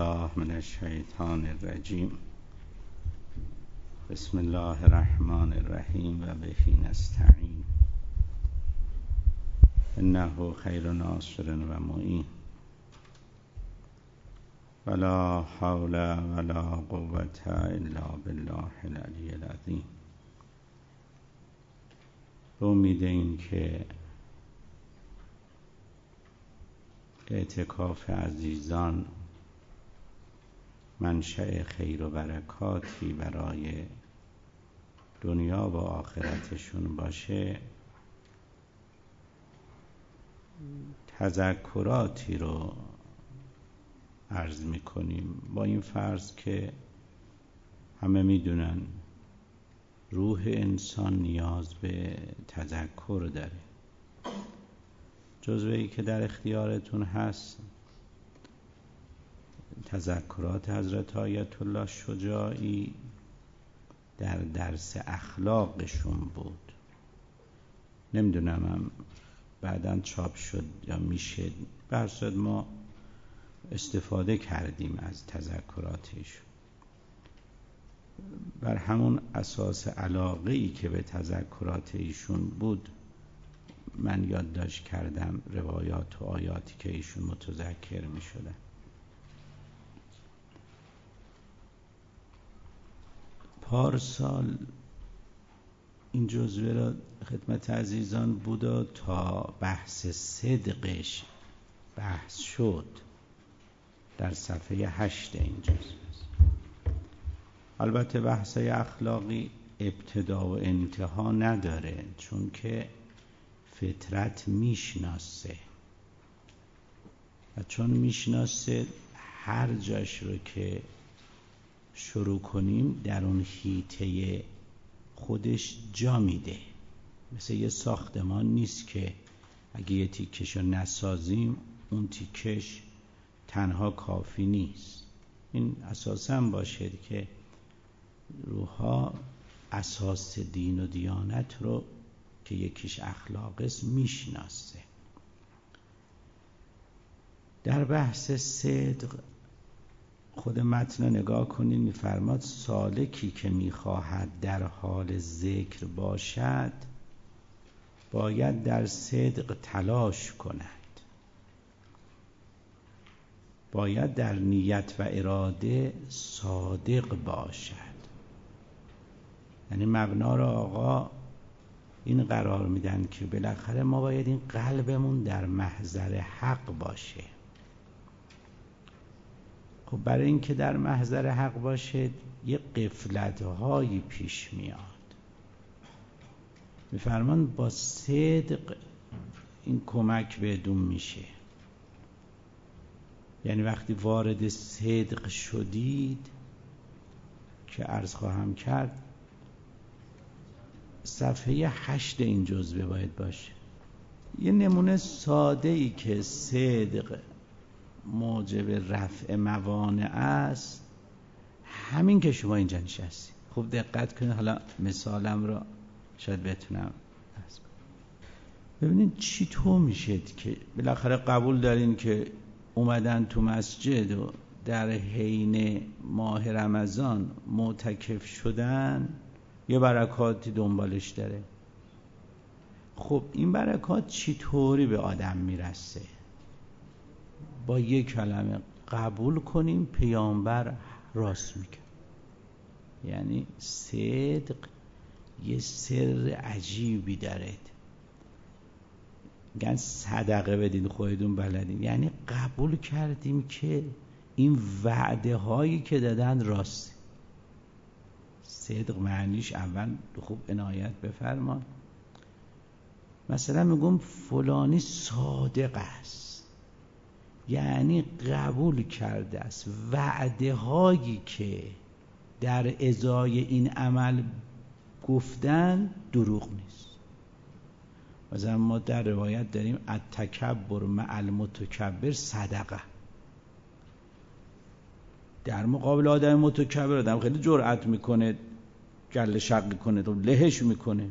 بالله من الشیطان الرجیم. بسم الله الرحمن الرحیم و به نستعین. انه خیر ناصر و معین. ولا حول ولا قوة الا بالله العلی العظیم. به امید این که اعتکاف عزیزان منشأ خیر و برکاتی برای دنیا و آخرتشون باشه، تذکراتی رو عرض میکنیم با این فرض که همه میدونن روح انسان نیاز به تذکر داره. جزوه‌ای که در اختیارتون هست تذکرات حضرت آیت الله شجاعی در درس اخلاقشون بود. نمیدونم هم بعداً چاپ شد یا میشه، به هر صورت ما استفاده کردیم از تذکراتشون. بر همون اساس علاقه‌ای که به تذکرات ایشون بود من یادداشت کردم روایات و آیاتی که ایشون متذکر می شدن. پارسال این جزوه را خدمت عزیزان بود و تا بحث صدقش بحث شد در صفحه 8 این جزوه. البته بحث اخلاقی ابتدا و انتها نداره، چون که فطرت میشناسه و چون میشناسه هر جاش رو که شروع کنیم در اون حیطه خودش جا میده. مثل یه ساختمان نیست که اگه یه تیکش رو نسازیم اون تیکش تنها کافی نیست. این اساساً باشه که روحا اساس دین و دیانت رو که یکیش اخلاق است میشناسه. در بحث صدق خود متن رو نگاه کنید، میفرماد سالکی که میخواهد در حال ذکر باشد باید در صدق تلاش کند، باید در نیت و اراده صادق باشد. یعنی مبنا را آقا این قرار میدن که بالاخره ما باید این قلبمون در محضر حق باشه. خب برای اینکه در محضر حق باشه یه غفلت‌هایی پیش میاد. میفرمان با صدق این کمک بهتون میشه. یعنی وقتی وارد صدق شدید که عرض خواهم کرد صفحه 8 این جزوه باید باشه. یه نمونه ساده ای که صدق موجب رفع موانع است، همین که شما اینجا نشستی. خوب دقت کنید، حالا مثالم رو شاید بتونم عرض کنم. ببینید چطور میشه که بالاخره قبول دارین که اومدن تو مسجد و در حین ماه رمضان معتکف شدن یه برکاتی دنبالش داره. خب این برکات چطوری به آدم میرسه؟ با یک کلمه قبول کنیم پیامبر راست میگه. یعنی صدق یه سر عجیبی داره. میگن صدقه بدین خودتون بلدین. یعنی قبول کردیم که این وعده هایی که دادن راست. صدق معنیش اول خوب عنایت بفرما. مثلا میگم فلانی صادق است، یعنی قبول کرده است وعده هایی که در ازای این عمل گفتن دروغ نیست. مثلا ما در روایت داریم التکبر مع المتکبر صدقه. در مقابل آدم متکبر آدم خیلی جرأت میکنه گله شقی کنه تو لهش میکنه.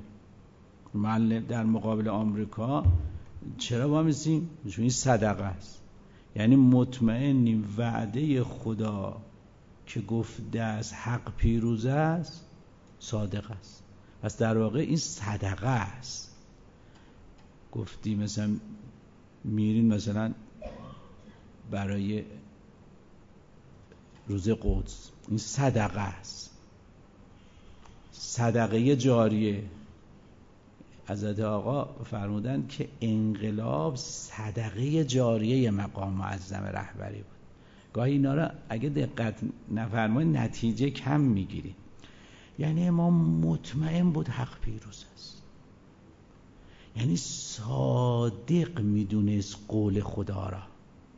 در مقابل آمریکا چرا با میسیم؟ چون این صدقه است. یعنی مطمئنیم وعده خدا که گفته است حق پیروز است صادق است. پس در واقع این صدقه است. گفتی مثلا میرین مثلا برای روز قدس، این صدقه است، صدقه جاریه. حضرت آقا فرمودن که انقلاب صدقه جاریه مقام معظم رهبری بود. گاهی اینا را اگه دقت نفرمایید نتیجه کم میگیریم. یعنی امام مطمئن بود حق پیروز است، یعنی صادق میدونست قول خدا را.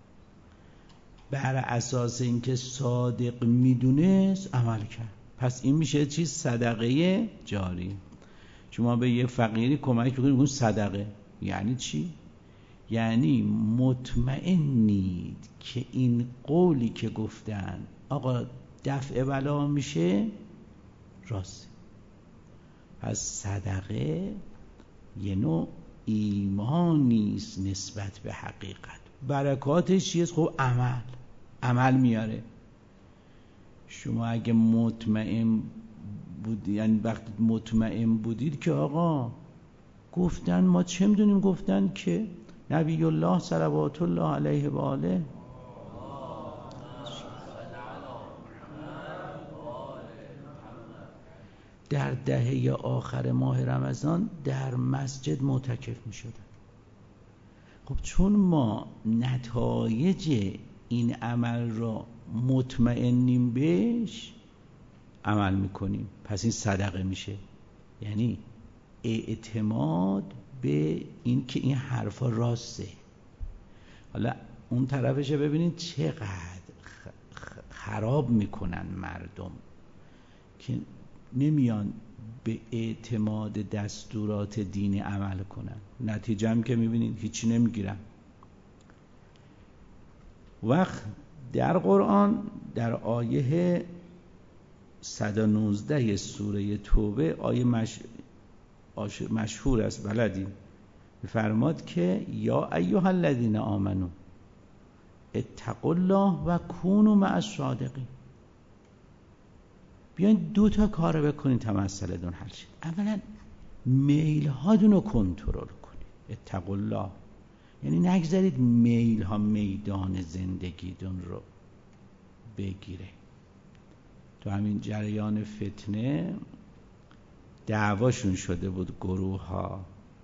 بر اساس اینکه صادق میدونست عمل کرد. پس این میشه چیز؟ صدقه جاری. شما به یه فقیری کمک بکنید اون صدقه. یعنی چی؟ یعنی مطمئنید که این قولی که گفتن آقا دفع بلا میشه راست. پس صدقه یه نوع ایمانیست نسبت به حقیقت. برکاتش چیست؟ خب عمل میاره. شما اگه مطمئن بودید، یعنی وقتی مطمئن بودید که آقا گفتن، ما چه میدونیم گفتن که نبی الله صلوات الله علیه و آله در دهه آخر ماه رمضان در مسجد معتکف می شدن. خب چون ما نتایج این عمل را مطمئنیم بهش عمل میکنیم، پس این صدقه میشه. یعنی اعتماد به این که این حرفا راسته. حالا اون طرفش ببینید چقدر خراب میکنن مردم که نمیان به اعتماد دستورات دینی عمل کنن. نتیجه هم که میبینید هیچی نمیگیرن. وقت در قرآن در آیه 119 سوره توبه، آیه مشهور است بلدین، فرماد که یا ایها الذین آمنو اتقوا الله و کونوا مع الصادقین. بیاین دو تا کار بکنید تا مسئله‌تون حل شه. اولا میل هاتون رو کنترل کنید. اتقوا الله یعنی نگذارید میل ها میدان زندگیتون رو بگیره. تو همین جریان فتنه دعواشون شده بود گروه ها.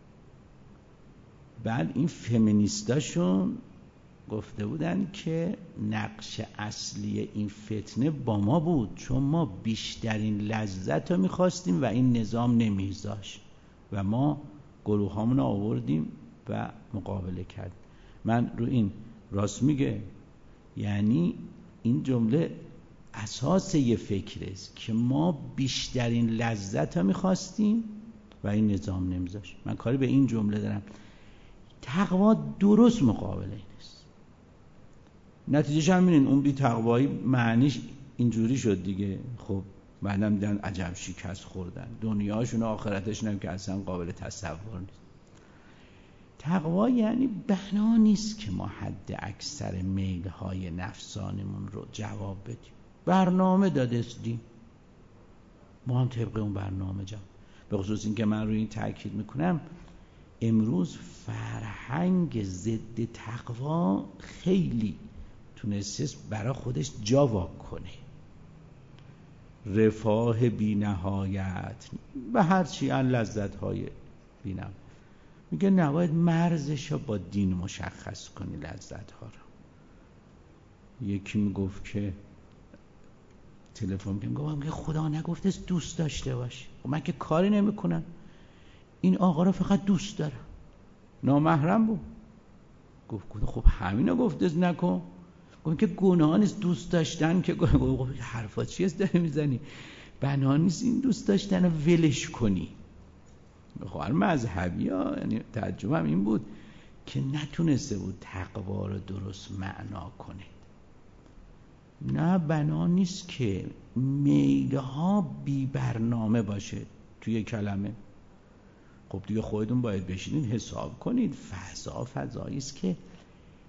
بعد این فمینیستاشون گفته بودن که نقش اصلی این فتنه با ما بود، چون ما بیشترین لذت رو میخواستیم و این نظام نمیذاشت و ما گروه هامون رو آوردیم و مقابله کرد. من رو این راست میگه. یعنی این جمله اساس یه فکر است که ما بیشترین لذت رو میخواستیم و این نظام نمیذاشت. من کاری به این جمله دارم. تقوا درست مقابل این است. نتیجهش هم می‌بینین اون بی تقوایی معنیش اینجوری شد دیگه. خب بعدم دیدن عجب شکست خوردن، دنیاشون و آخرتشون هم که اصلا قابل تصور نیست. تقوا یعنی بنا نیست که ما حد اکثر میل‌های نفسانمون رو جواب بدیم. برنامه دادستیم، ما هم طبق اون برنامه جواب. به خصوص این که من روی این تاکید میکنم امروز فرهنگ ضد تقوا خیلی تونسته برای خودش جا وا کنه. رفاه بی نهایت و هرچی ان لذت‌های بی نهایت. میگه نباید مرزش رو با دین مشخص کنی لذت‌ها رو. یکی میگفت که تلفن میگم که خدا نگفته دوست داشته باشی. من که کاری نمیکنم، این آقا رو فقط دوست دارم. نامحرم بود. گفت خب همینو گفته نکن. گفت که گناه نیست دوست داشتن که گفت حرفا چیه داری میزنی؟ بنا نیست این دوست داشتن رو ولش کنی. خب مذهبی ها، یعنی ترجمه هم این بود که نتونسته بود تقوا رو درست معنا کنه. نه بنا نیست که میلها بی برنامه باشه توی کلمه. خب دیگه خودتون باید بشینید حساب کنید. فضایی است که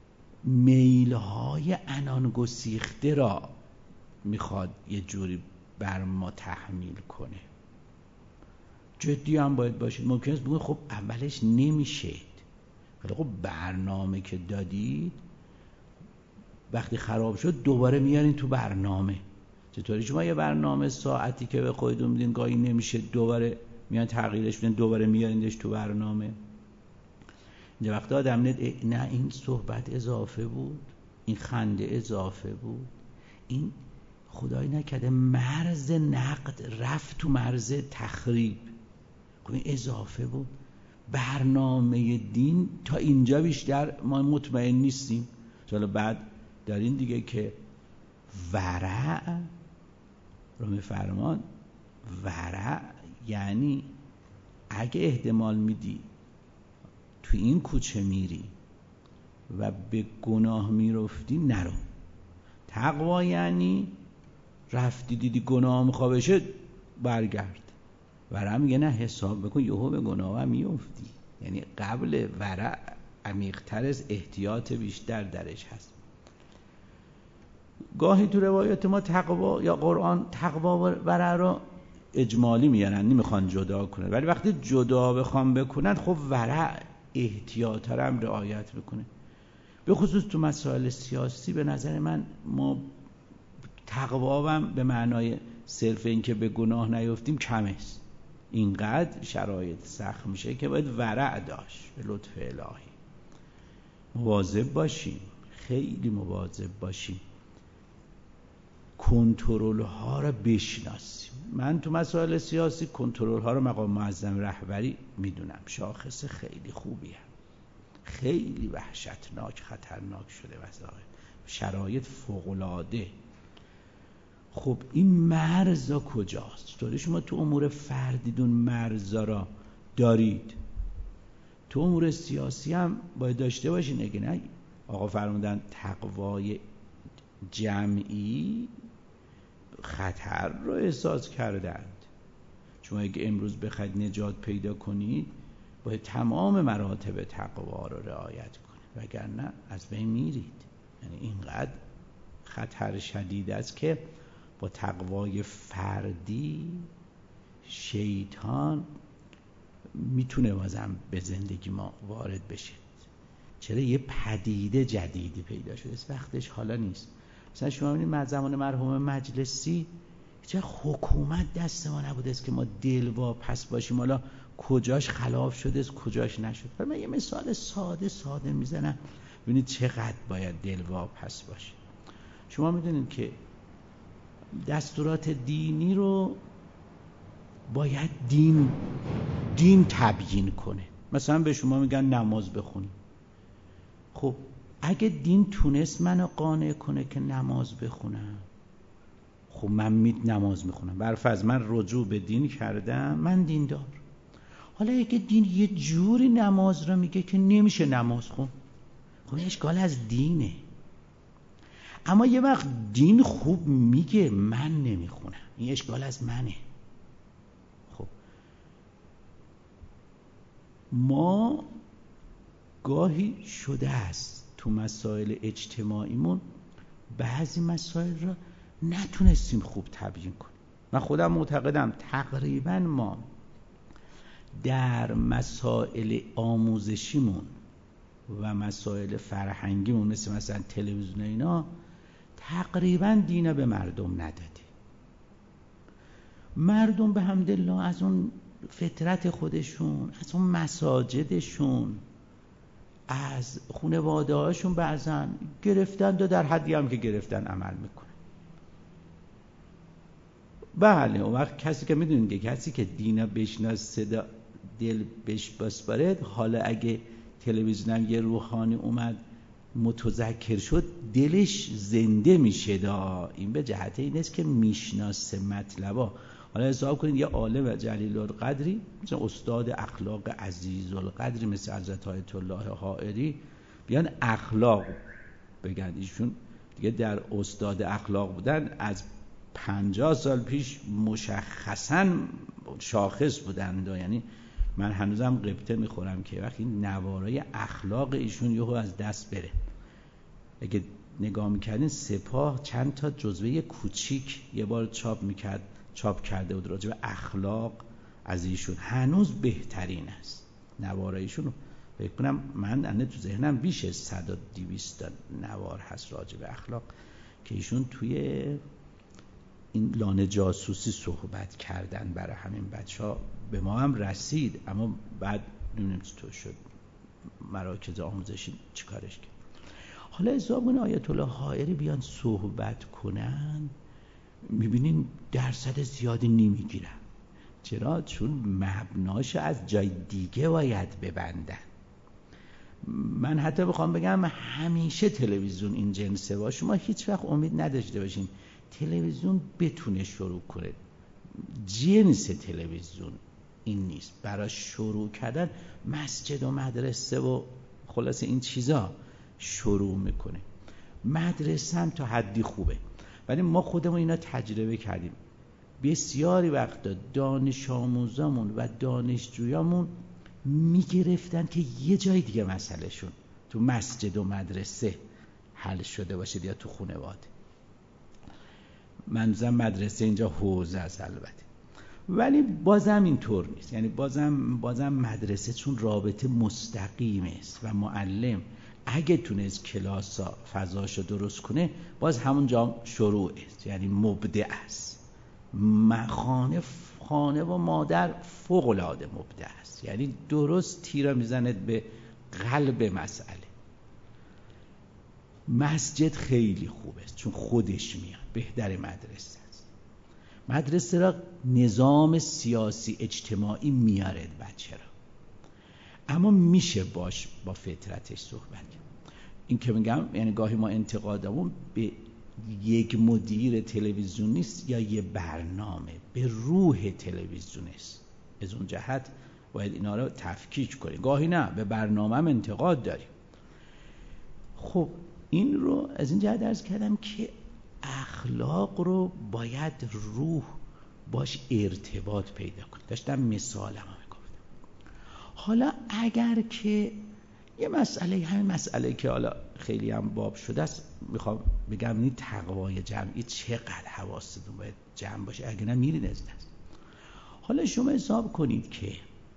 میلهای عنان گسیخته را میخواد یه جوری بر ما تحمیل کنه. جدی هم باید باشید. ممکنه بگید خب اولش نمیشه، ولی خب برنامه که دادید وقتی خراب شد دوباره میارین تو برنامه. چطوری شما یه برنامه ساعتی که به خودتون میدین گاهی نمیشه، دوباره میان تغییرش میدن، دوباره میارینش تو برنامه. یه وقت آدم نه این صحبت اضافه بود، این خنده اضافه بود، این خدای نکرده مرز نقد رفت تو مرز تخریب، این اضافه بود. برنامه دین تا اینجا بیشتر ما مطمئن نیستیم. حالا بعد دارین دیگه که ورع رو میفرمان. ورع یعنی اگه احتمال میدی تو این کوچه میری و به گناه میرفتی نرو. تقوا یعنی رفتی دیدی گناه میخواه بشه برگرد. ورع میگه نه حساب بکن یهو به گناه هم میفتی. یعنی قبل ورع عمیق‌تر از احتیاط بیشتر درش هست. گاهی تو روایات ما تقوا یا قرآن تقوا و ورع رو اجمالی میارن، نمیخوان جدا کنن، ولی وقتی جدا بخوام بکنن خب ورع احتیاط رو هم رعایت بکنه. به خصوص تو مسائل سیاسی به نظر من ما تقوا هم به معنای صرف این که به گناه نیفتیم کم است. اینقدر شرایط سخت میشه که باید ورع داشت. به لطف الهی مواظب باشیم، خیلی مواظب باشیم، کنترل ها رو بشناسیم. من تو مسائل سیاسی کنترل ها رو مقام معظم رهبری میدونم شاخص خیلی خوبیه، خیلی وحشتناک خطرناک شده وضعیت، شرایط فوق‌العاده. خب این مرزا کجاست؟ طوری شما تو امور فردیدون مرزا را دارید، تو امور سیاسی هم باید داشته باشین. اگه نه آقا فرمودن تقوای جمعی خطر رو احساس کردند. شما اگه امروز بخواید نجات پیدا کنید باید تمام مراتب تقوا رو رعایت کنید، وگرنه از بین میرید. یعنی اینقدر خطر شدید است که با تقوای فردی شیطان میتونه بازم به زندگی ما وارد بشه. چرا یه پدیده جدیدی پیدا شده است، وقتش حالا نیست. مثلا شما می‌بینید زمان مرحوم مجلسی چه حکومت دست ما نبوده است که ما دلواپس باشیم. حالا کجاش خلاف شده است کجاش نشد. من یه مثال ساده میزنم ببینید چقدر باید دلواپس باشیم. شما میدونید که دستورات دینی رو باید دین تبیین کنه. مثلا به شما میگن نماز بخونید. خب اگه دین تونست منو قانع کنه که نماز بخونم، خب من نماز میخونم. برفرض من رجوع به دین کردم، من دیندار. حالا اگه دین یه جوری نماز رو میگه که نمیشه نماز خون، خب اشکال از دینه. اما یه وقت دین خوب میگه من نمیخونم، این اشکال از منه. خب ما گاهی شده است تو مسائل اجتماعیمون بعضی مسائل را نتونستیم خوب تبیین کنیم. من خودم معتقدم تقریبا ما در مسائل آموزشیمون و مسائل فرهنگیمون مثلا تلویزیون اینا تقریبا دین به مردم نداده. مردم به حمدالله از اون فطرت خودشون، از اون مساجدشون، از خانواده هاشون بعضا گرفتن و در حدی هم که گرفتن عمل میکنن. بله اون وقت کسی که میدونید که کسی که دینا بشناس صدا دل بش بسپارد، حالا اگه تلویزیون هم یه روحانی اومد متذکر شد دلش زنده میشه. این به جهت این است که میشناسه مطلبا. حالا حساب کنید یه عالم جلیل القدری مثل استاد اخلاق عزیز القدری مثل حضرت آیت الله حائری بیان اخلاق بگن، ایشون دیگه در استاد اخلاق بودن از 50 سال پیش مشخصاً شاخص بودند. یعنی من هنوزم غبطه میخورم که وقتی نوارای اخلاق ایشون یهو از دست بره. اگه نگاه میکردین سپاه چند تا جزوه کوچیک یه بار چاپ کرده بود راجع به اخلاق از ایشون، هنوز بهترین است نوار ایشون. فکر کنم من تو ذهنم بیش از 100 تا 200 تا نوار هست راجع به اخلاق که ایشون توی این لانه جاسوسی صحبت کردن برای همین بچه‌ها. به ما هم رسید، اما بعد نمیدونم چطور شد مراکز آموزشی چیکارش کرد. حالا حسابون آیت الله حائری بیان صحبت کنن، میبینین درصد زیادی نمیگیرن. چرا؟ چون مبناش از جای دیگه باید ببندن. من حتی بخوام بگم همیشه تلویزیون این جنسه باشه، شما هیچ وقت امید نداشته باشین تلویزیون بتونه شروع کنه. جنس تلویزیون این نیست. برای شروع کردن مسجد و مدرسه و خلاص این چیزا شروع میکنه. مدرسه هم تا حدی خوبه، ولی ما خودمون اینا تجربه کردیم. بسیاری وقتا دانش آموزامون و دانشجویامون میگرفتن که یه جای دیگه مسئله شون تو مسجد و مدرسه حل شده باشه یا تو خانواده. منظورم مدرسه اینجا حوزه است البته، ولی بازم اینطور نیست. یعنی بازم مدرسه چون رابطه مستقیم است و معلم اگه تونست کلاسا فضاشو درست کنه باز همونجا شروع است، یعنی مبدع است. خانه و مادر فوق العاده مبدع است، یعنی درست تیر میزنه به قلب مسئله. مسجد خیلی خوب است چون خودش میاد، بهتر مدرسه است. مدرسه را نظام سیاسی اجتماعی میارد بچه را، اما میشه باش با فطرتش صحبت کرد. این که میگم یعنی گاهی ما انتقادمون به یک مدیر تلویزیون نیست یا یه برنامه، به روح تلویزیون است. از اون جهت باید اینا رو تفکیک کنیم. گاهی نه، به برنامه هم انتقاد داریم. خب این رو از این جهت عرض کردم که اخلاق رو باید روح باش ارتباط پیدا کنه. داشتم مثالم رو میگفتم. حالا اگر که یه مسئله، همین مسئله که حالا خیلی هم باب شده است، میخوام بگم این تقوای جمعی چقدر حواستون باید جمع باشه، اگه نه میرید از دست. حالا شما حساب کنید که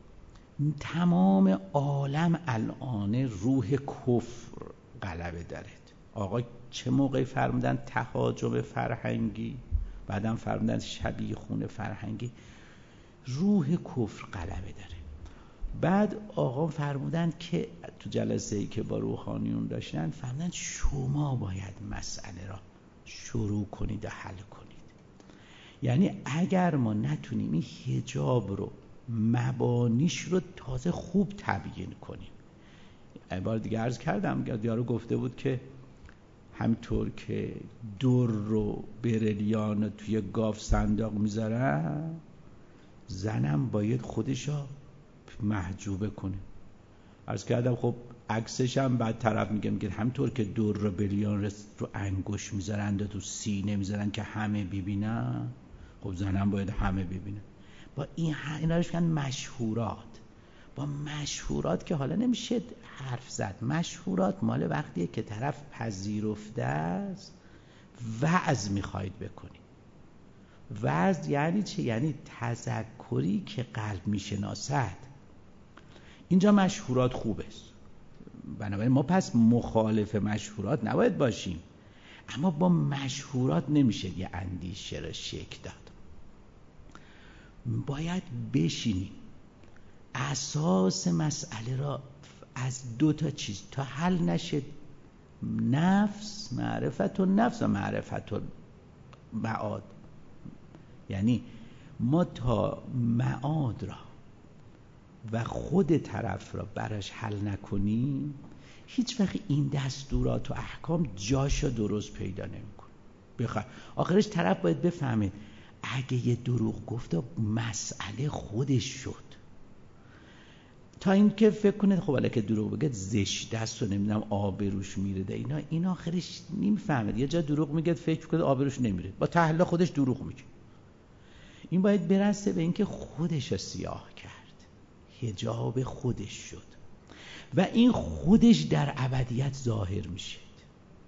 تمام عالم الان روح کفر غلبه داره. آقا چه موقعی فرمودن تهاجم فرهنگی، بعدم فرمودن شبیخون فرهنگی، روح کفر غلبه داره. بعد آقا فرمودن که تو جلسه‌ای که با روحانیون داشتن فرمودن شما باید مسئله را شروع کنید و حل کنید. یعنی اگر ما نتونیم این حجاب رو مبانیش رو تازه خوب تبیین کنیم. بار دیگه عرض کردم، یارو گفته بود که همینطور که در رو برلیان توی گاف صندوق میذارن، زنم باید خودشو محجوبه کنه. عرض کردم خب عکسش هم بعد طرف میگه همینطور که در رو برلیان رو انگوش میذارن و تو سینه میذارن که همه ببینن، خب زنم باید همه ببینن. با اینا روش کن مشهورات. با مشهورات که حالا نمیشه حرف زد. مشهورات مال وقتیه که طرف پذیرفته است وعظ میخواید بکنید. وعظ یعنی چه؟ یعنی تذکری که قلب میشناسد. اینجا مشهورات خوب است، بنابراین ما پس مخالف مشهورات نباید باشیم، اما با مشهورات نمیشه یه اندیشه را شکل داد. باید بشینیم اساس مسئله را از دو تا چیز تا حل نشه: نفس، معرفت و نفس و معرفت و معاد. یعنی ما تا معاد را و خود طرف را براش حل نکنیم هیچ وقت این دستورات و احکام جاشو درست پیدا نمیکنه. آخرش طرف باید بفهمه اگه یه دروغ گفته مسئله خودش شد، تا این که فکر کنه خب حالا که دروغ بگه زشت است و نمیدونم آبروش میره. اینا آخرش نمیفهمه. یه جا دروغ میگه فکر کنه آبروش نمیره، با تحلیل خودش دروغ میگه. این باید برسه به اینکه خودش رو سیاه کرد، حجاب خودش شد و این خودش در ابدیت ظاهر میشه.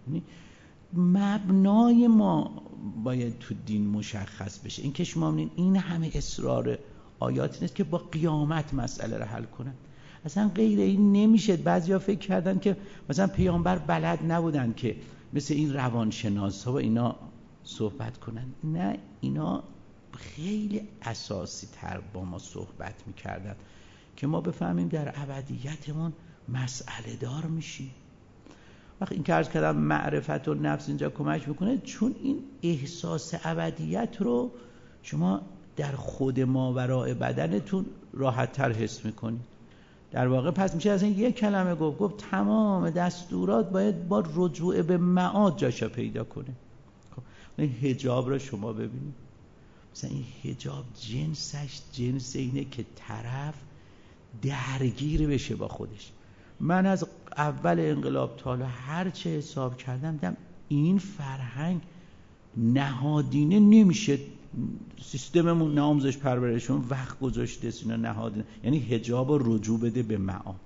یعنی مبنای ما باید تو دین مشخص بشه. این که شما می‌بینید این همه اصرار آیات نیست که با قیامت مسئله رو حل کنن، اصلا غیر این نمیشه. بعضیا فکر کردن که مثلا پیامبر بلد نبودن که مثل این روانشناس‌ها و اینا صحبت کنن. نه، اینا خیلی اساسی تر با ما صحبت میکردن که ما بفهمیم در ابدیتمون مسئله دار میشیم. وقتی این که عرض کردم معرفت و نفس اینجا کمک میکنه، چون این احساس ابدیت رو شما در خود ماوراء بدنتون راحت تر حس میکنید. در واقع پس میشه از این یک کلمه گفت تمام دستورات باید با رجوع به معاد جاشو پیدا کنه. خب این حجاب رو شما ببینید، مثلا این حجاب جنسش جنس اینه که طرف درگیر بشه با خودش. من از اول انقلاب تا حالا هر چه حساب کردم دیدم این فرهنگ نهادینه نمیشه، سیستممون نامزش پرورشون وقت گذاشته اینا نهادینه، یعنی حجاب رو رجوع بده به معاد.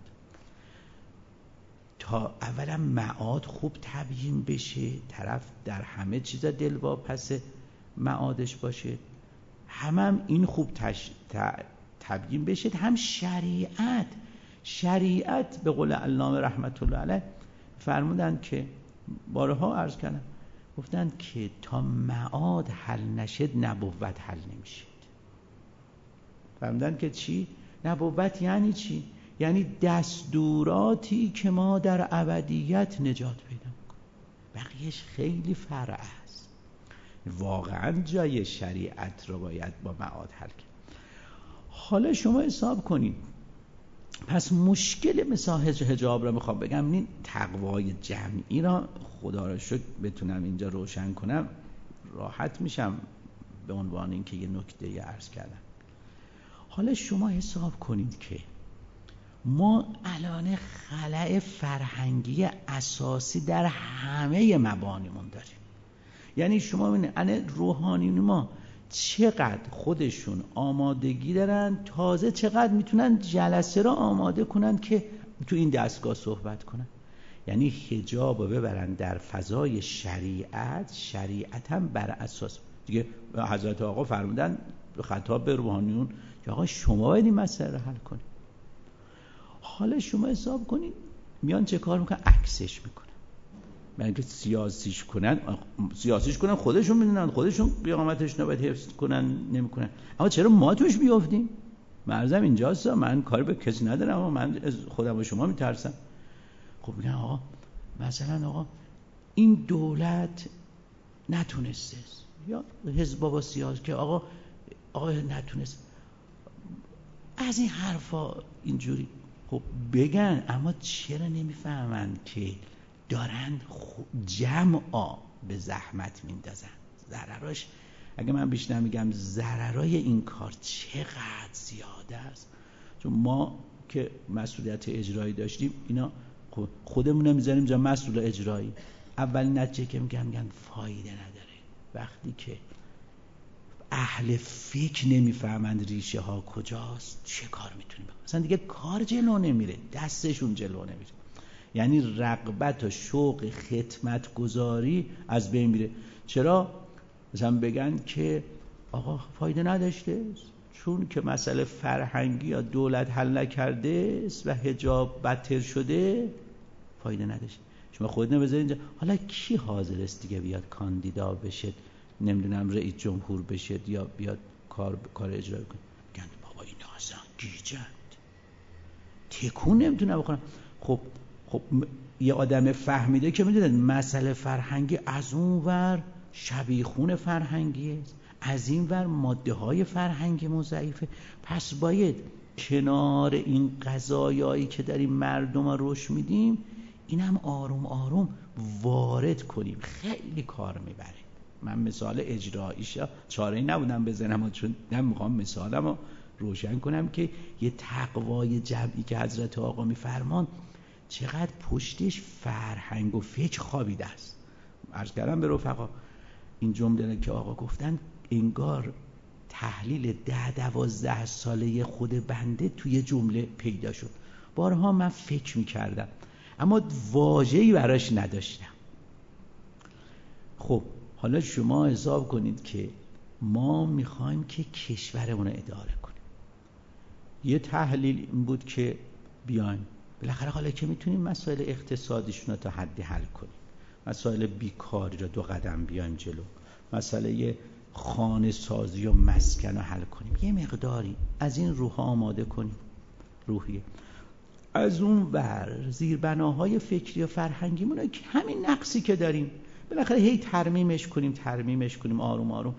تا اولا معاد خوب تبیین بشه، طرف در همه چیز دلواپس معادش باشه، هم این خوب تبیین بشه، هم شریعت به قول علامه رحمت الله علیه فرمودن که بارها عرض کردم، گفتن که تا معاد حل نشد نبوت حل نمیشه. فرمودن که چی؟ نبوت یعنی چی؟ یعنی دستوراتی که ما در ابدیت نجات پیدا میکنیم. بقیهش خیلی فرع است، واقعا جای شریعت رو باید با معاد حل کنیم. حالا شما حساب کنید، پس مشکل مثلا حجاب رو میخوام بگم، این تقوای جمعی را خدا را شکر بتونم اینجا روشن کنم، راحت میشم به عنوان اینکه یه نکته عرض کردم. حالا شما حساب کنید که ما الان خلأ فرهنگی اساسی در همه مبانیمون داریم. یعنی شما ببینید روحانی ما چقدر خودشون آمادگی دارن، تازه چقدر میتونن جلسه را آماده کنن که تو این دستگاه صحبت کنن. یعنی حجاب رو ببرن در فضای شریعت هم بر اساس دیگه. حضرت آقا فرمودن خطاب به روحانیون که آقا شما باید این مسئله رو حل کنید. حالا شما حساب کنید میان چه کار میکنن؟ عکسش میکنن. من که سیاسیش کنن خودشون میدونن، خودشون قیامتش نباید حفظ کنن نمیکنن، اما چرا ما توش بیافتیم؟ مرزم اینجاست، من کاری به کسی ندارم، اما من از خودم و شما میترسم. خب میگن آقا مثلا آقا این دولت نتونسته، یا حزب با سیاست که آقا نتونست، از این حرفا اینجوری. خب بگن، اما چرا نمیفهمن که دارن جمعا به زحمت میندازن؟ ضرراش اگه من بیشتر میگم ضررای این کار چقدر زیاده است. چون ما که مسئولیت اجرایی داشتیم، اینا خودمون نمیذاریم جا مسئول اجرایی. اول نتیجه که میگن فایده نداره. وقتی که اهل فکر نمیفهمند ریشه ها کجاست، چه کار میتونیم بکنیم؟ مثلا دیگه کار جلو نمیره، دستشون جلو نمیره. یعنی رغبت و شوق خدمت گذاری از بین میره. چرا؟ مثلا بگن که آقا فایده نداشته، چون که مسئله فرهنگی یا دولت حل نکرده است و حجاب بدتر شده، فایده نداشته. شما خود نبذارید اینجا. حالا کی حاضر است دیگه بیاد کاندیدا بشه، نمیدونم رئیس جمهور بشه یا بیاد کار اجرایی کنه؟ میگن بابا اینا اصلا گیجند، تکون نمیتونه بکنن. خب یه آدم فهمیده که میدونید مسئله فرهنگی از اون ور شبیخون فرهنگی است، از این ور ماده های فرهنگی ضعیفه. پس باید کنار این قضایایی که داریم مردم رو رشد میدیم، اینم آروم آروم وارد کنیم. خیلی کار میبره. من مثال اجراییشا چاره‌ای نبودم بزنم، چون نمیخوام مثالم رو روشن کنم که یه تقوای جمعی که حضرت آقا میفرمان چقدر پشتش فرهنگ و فکر خوابیده است. عرض کردم به رفقا این جمله که آقا گفتن انگار تحلیل 10-12 ساله خود بنده توی جمله پیدا شد. بارها من فکر میکردم اما واژه‌ای براش نداشتم. خب حالا شما حساب کنید که ما میخوایم که کشورمون رو اداره کنیم. یه تحلیل این بود که بیایم بالاخره حالا که میتونیم مسائل اقتصادیشون رو تا حدی حل کنیم، مسائل بیکاری رو 2 قدم بیایم جلو، مسئله خانه سازی و مسکن رو حل کنیم، یه مقداری از این روح آماده کنیم، روحیه. از اون ور زیربناهای فکری و فرهنگیمون که همین نقصی که داریم بالاخره هی ترمیمش کنیم آروم آروم.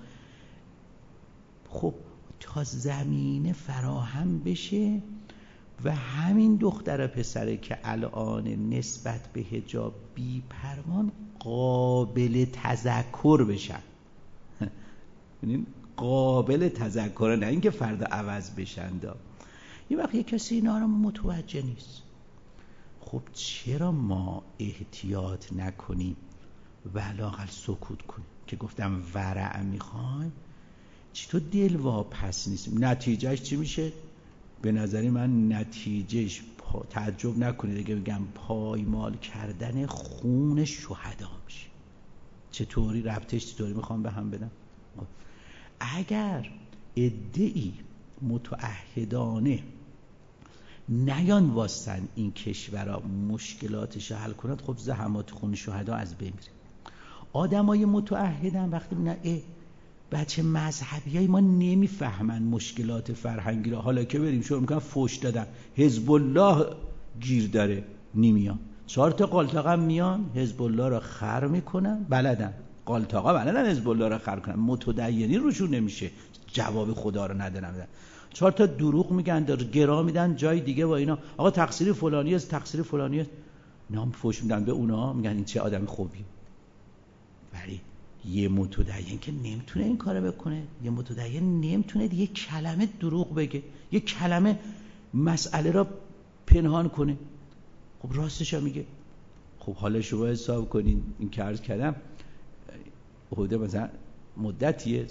خب تا زمینه فراهم بشه و همین دختر پسره که الان نسبت به حجاب بی پروان قابل تذکر بشن، ببینید قابل تذکر، نه اینکه فردا عوض بشن. یه وقت یه کسی اینا رو متوجه نیست. خب چرا ما احتیاط نکنیم و لااقل سکوت کنیم که گفتم ورع میخوایم، چطور دل واپس نیستیم؟ نتیجهش چی میشه؟ به نظری من نتیجهش تعجب نکنید اگه بگم پایمال کردن خون شهدا میشه. چطوری ربطش چطوری میخوام به هم بدم؟ اگر عده‌ای متعهدانه نیان واسن این کشورها مشکلاتش حل کنند، خب زحمات خون شهدا از بین میره. آدمای متعهدن وقتی میبینن بچه مذهبیای ما نمیفهمن مشکلات فرهنگی را، حالا که بریم شروع میکنن فوش دادن، حزب الله گیر داره نمیان، 4 تا قالتاقا میان حزب الله را خر میکنن، بلدن قالتاقا بلدن حزب الله را خر کنن، متدینی روشون نمیشه، جواب خدا رو ندارن، 4 تا دروغ میگن، گرا میدن جای دیگه با اینا، آقا تقصیر فلانی است، تقصیر فلانی است، نام فوش میدن به اونا، میگن این چه آدم خوبیه. ولی یه متدین که نمیتونه این کارو بکنه، یه متدین نمیتونه یه کلمه دروغ بگه، یه کلمه مسئله را پنهان کنه. خب راستش هم میگه. خب حالا شما حساب کنین این که عرض کردم حدود مثلا مدتیه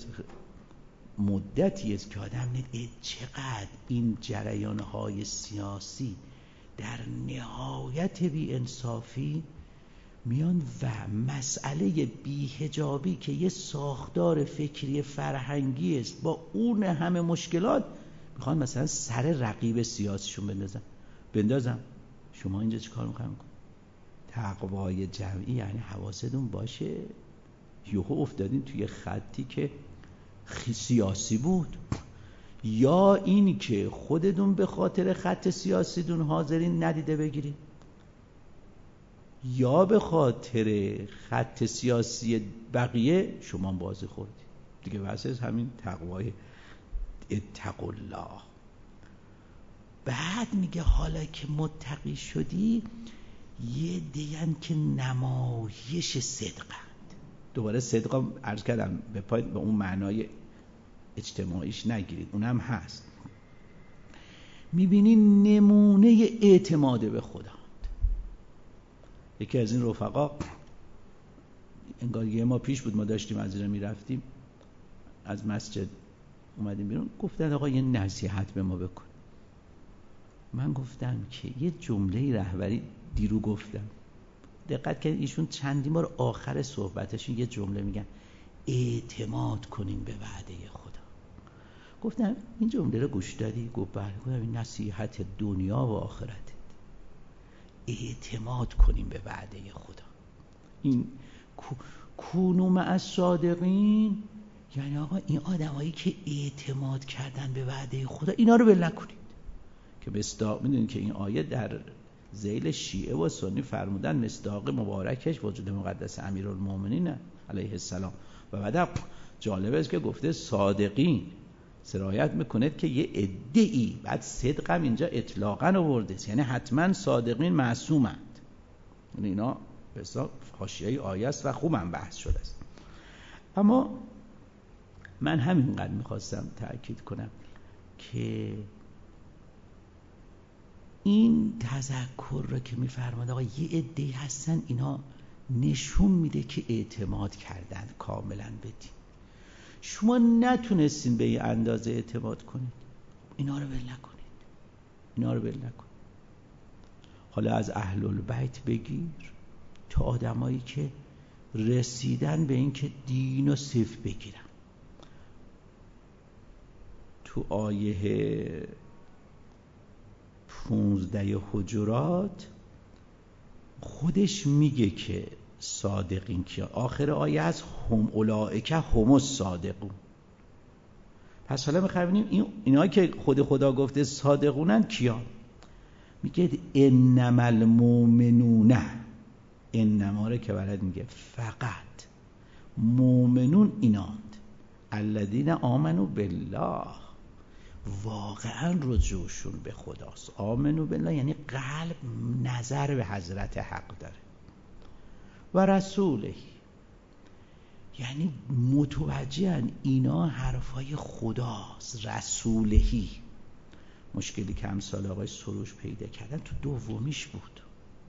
که آدم نید چقدر این جریانهای سیاسی در نهایت بی انصافی میان و مسئله بی‌حجابی که یه ساختار فکری فرهنگی است با اون همه مشکلات میخوان مثلا سر رقیب سیاسیشون بندازم. شما اینجا چی کار میخوایم کنید؟ تقوای جمعی یعنی حواستون باشه یهو افتادین توی خطی که سیاسی بود، یا این که خودتون به خاطر خط سیاسیتون حاضرین ندیده بگیرید، یا به خاطر خط سیاسی بقیه شما بازی خوردید دیگه. واسه همین تقوای اتقوا الله. بعد میگه حالا که متقی شدی یه دیگن که نمایش صدقند. دوباره صدقا عرض کردم به اون معنای اجتماعیش نگیرید، اونم هست. میبینی نمونه اعتماد به خدا. یکی از این رفقا انگار یه ماه پیش بود، ما داشتیم از اینجا میرفتیم از مسجد اومدیم بیرون، گفتن آقا یه نصیحت به ما بکن. من گفتم که یه جمله رهبری دیرو گفتم، دقت کنید ایشون چندین بار آخر صحبتشون یه جمله میگن اعتماد کنیم به وعده خدا. گفتم این جمله رو گوش دادی؟ گفت بله. گفتم این نصیحت دنیا و آخرته، اعتماد کنیم به وعده خدا. این کونو مع الصادقین یعنی آقا این آدمایی که اعتماد کردن به وعده خدا اینا رو ول نکنید. که مصداق میدونید که این آیه در ذیل شیعه و سنی فرمودن مصداق مبارکش وجود مقدس امیرالمومنین علیه السلام. و بعد جالب است که گفته صادقین، سرایت میکنه که یه عده‌ای، بعد صدقم اینجا اطلاقاً آورده، یعنی حتما صادقین معصومند، یعنی اینا به حساب حاشیه آیه است و خوبم بحث شده است. اما من همینقدر میخواستم تأکید کنم که این تذکر رو که میفرماد آقا یه عده‌ای هستن اینا نشون میده که اعتماد کردن کاملا بدین. شما نتونستین به این اندازه اعتماد کنید، اینا رو ول نکنید. حالا از اهل البیت بگیر تا آدمایی که رسیدن به این که دین و صفر بگیرن. تو آیه 15 حجرات خودش میگه که صادقین کیا. آخر آیه از هم اولئک هم الصادقون. پس حالا می‌خوایم ببینیم اینا که خدا گفته صادقونن کیا. میگه انما المؤمنون، انما رو که بلد میگه فقط مؤمنون ایناند الذین آمنوا بالله، واقعا رجوعشون به خداست. آمنو بالله یعنی قلب نظر به حضرت حق داره. و رسوله یعنی متوجهن اینا حرفای خداست. رسولهی مشکلی که امثال آقای سروش پیدا کردن تو دومیش بود،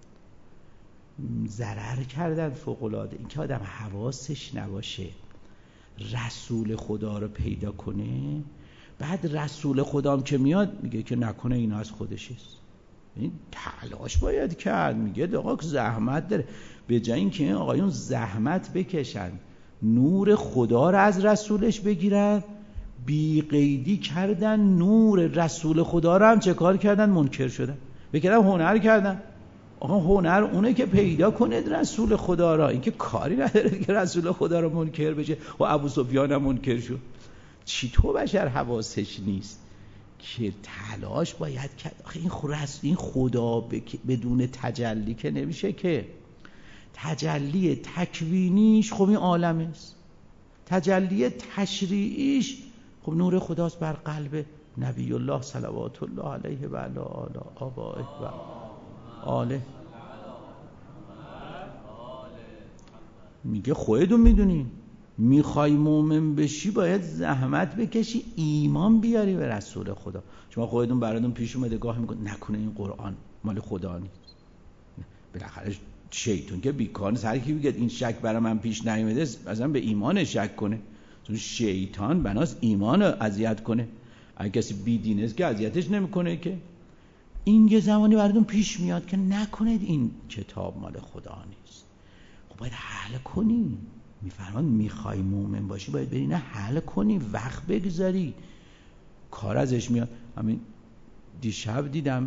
ضرر کردن فوق‌العاده. این که آدم حواسش نباشه رسول خدا رو پیدا کنه، بعد رسول خدام که میاد میگه که نکنه اینا از خودشیست. این تلاش باید کرد. میگه آقا زحمت داره. به جای اینکه این آقایون زحمت بکشن نور خدا رو از رسولش بگیرن، بی قیدی کردن نور رسول خدا رو هم چه کار کردن؟ منکر شدن. بکردن هنر کردن. آقا هنر اونه که پیدا کنه رسول خدا را، این که کاری نداره که رسول خدا رو منکر بشه. و ابو سفیان هم منکر شد. چی تو بشر حواسش نیست که تلاش باید کرد. آخه این خدا بدون تجلی که نمیشه که. تجلی تکوینیش خب این عالم است، تجلی تشریعیش خب نور خداست بر قلب نبی الله صلوات الله علیه و علی آبائه و آله. میگه خودتون میدونین میخوای مومن بشی باید زحمت بکشی، ایمان بیاری به رسول خدا. شما خودتون براتون پیش اومده گاه میگن نکنه این قرآن مال خدا نیست. بالاخره شیطان که بیکار نیست، هر کی بگه این شک برای من پیش نیومده مثلا به ایمان شک کنه. چون شیطان بناست ایمان رو اذیت کنه. اگه کسی بی دین است که اذیتش نمیکنه که. این یه زمانی براتون پیش میاد که نکنید این کتاب مال خدا نیست. خب باید حل کنی. میفرمان میخوای مومن باشی باید بری نه حل کنی، وقت بگذاری، کار ازش میاد. همین دیشب دیدم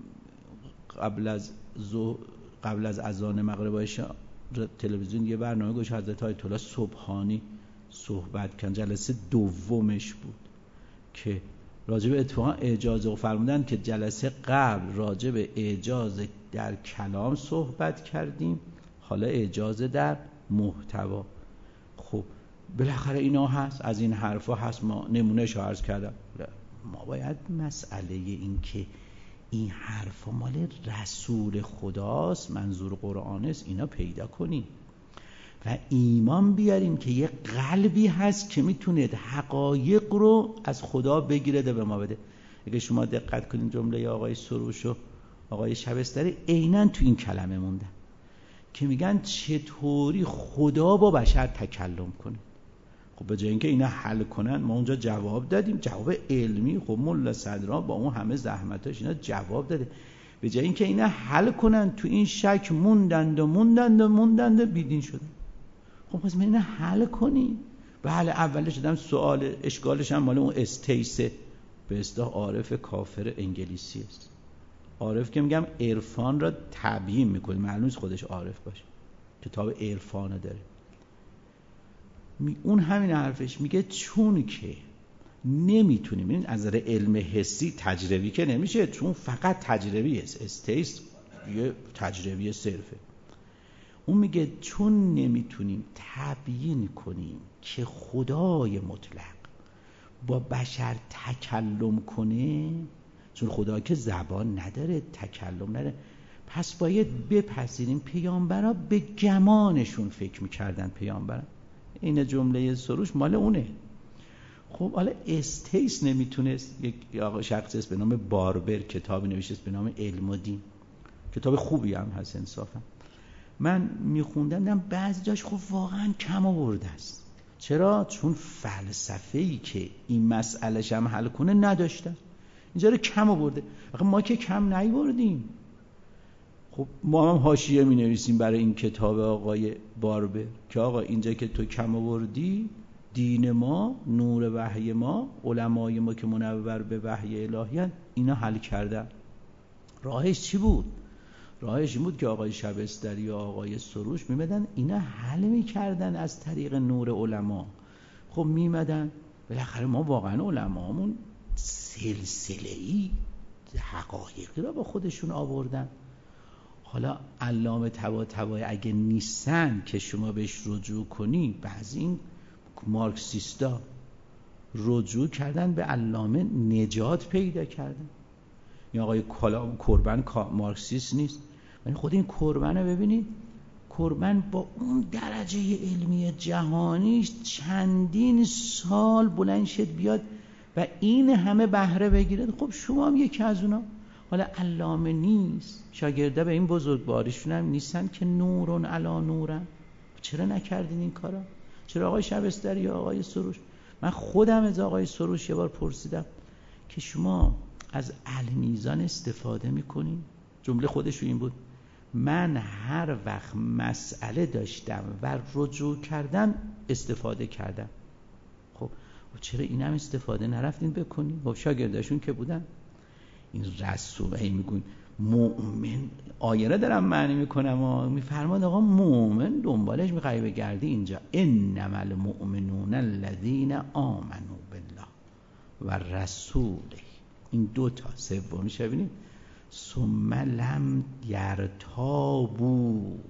قبل از اذان مغرب عشا تلویزیون یه برنامه گوش حضرت آیت الله سبحانی صحبت کردن، جلسه دومش بود که راجع به اتفاقا اعجاز فرمودن که جلسه قبل راجع به اعجاز در کلام صحبت کردیم، حالا اعجاز در محتوا. خب بالاخره اینا هست، از این حرفا هست. ما نمونهش عرض کردم. ما باید مسئله این که این حرفا مال رسول خداست، منظور قرآن است، اینا پیدا کنیم و ایمان بیاریم که یه قلبی هست که میتونه حقایق رو از خدا بگیره ده به ما بده. اگه شما دقت کنین جمله آقای سروش و آقای شبستری عیناً تو این کلمه موندن که میگن چطوری خدا با بشر تکلم کنه. خب به جای اینکه اینا حل کنن ما اونجا جواب دادیم، جواب علمی. خب ملا صدرا با اون همه زحمتاش اینا جواب داده. به جای اینکه اینا حل کنن تو این شک موندند و بیدین شدن. خب پس ما اینا حل کنیم. بله اولش دادم سوال اشکالش هم مال اون استیسه، به اصطلاح عارف کافر انگلیسی است. عارف که میگم عرفان را تبیین میکنه، معلوم نیست خودش عارف باشه، کتاب عرفانو داره. اون همین حرفش میگه چون که نمیتونیم، این از نظر علم حسی تجربی که نمیشه، چون فقط تجربی است، استیس یه تجربی صرفه. اون میگه چون نمیتونیم تبیین کنیم که خدای مطلق با بشر تکلم کنه، چون خدا که زبان نداره، تکلم نداره، پس باید بپذیریم پیامبرا به گمانشون فکر میکردن. پیامبرا این جمله سروش مال اونه. خب حالا استیس نمیتونست، یک آقا شخصی است به نام باربر کتابی نوشته به نام علم و دین، کتاب خوبی هم هست انصافا. من میخوندم بعضی جاش خب واقعا کم آورده است. چرا؟ چون فلسفه‌ای که این مسئله‌ش هم حل کنه نداشتن، اینجا رو کم آورده. ما که کم نیاوردیم. خب ما هم حاشیه می نویسیم برای این کتاب آقای باربر که آقا اینجا که تو کم آوردی، دین ما، نور وحی ما، علمای ما که منور به وحی الهی اینا حل کردن. راهش چی بود؟ راهش این بود که آقای شبستری و آقای سروش میمدن اینا حل میکردن از طریق نور علما. خب میمدن بالاخره ما واقعا علمامون سلسله‌ای حقایقی را با خودشون آوردن. حالا علامه طباطبایی اگه نیستن که شما بهش رجوع کنی، بعضی این مارکسیستا رجوع کردن به علامه، نجات پیدا کردن. این آقای کربن مارکسیست نیست، ولی خود این کربن رو ببینید، کربن با اون درجه علمی جهانیش چندین سال بلند شد بیاد و این همه بهره بگیره. خب شما هم یکی از اونا. حالا علامه نیست، شاگرده به این بزرگواریشون هم نیستن که نورون علا نورن. چرا نکردین این کارا؟ چرا آقای شبستری یا آقای سروش؟ من خودم از آقای سروش یه بار پرسیدم که شما از المیزان استفاده میکنین؟ جمله خودش این بود: من هر وقت مسئله داشتم و رجوع کردم استفاده کردم. خب چرا این هم استفاده نرفتین بکنین؟ خب شاگرداشون که بودن. این رسول هی میگن مؤمن، آیه را دارم معنی میکنم و میفرماد آقا مؤمن دنبالش میخوای بگردی اینجا انما المؤمنون الذین آمنوا بالله و رسوله، این دوتا. سومیش ببینید ثم لم یرتابوا،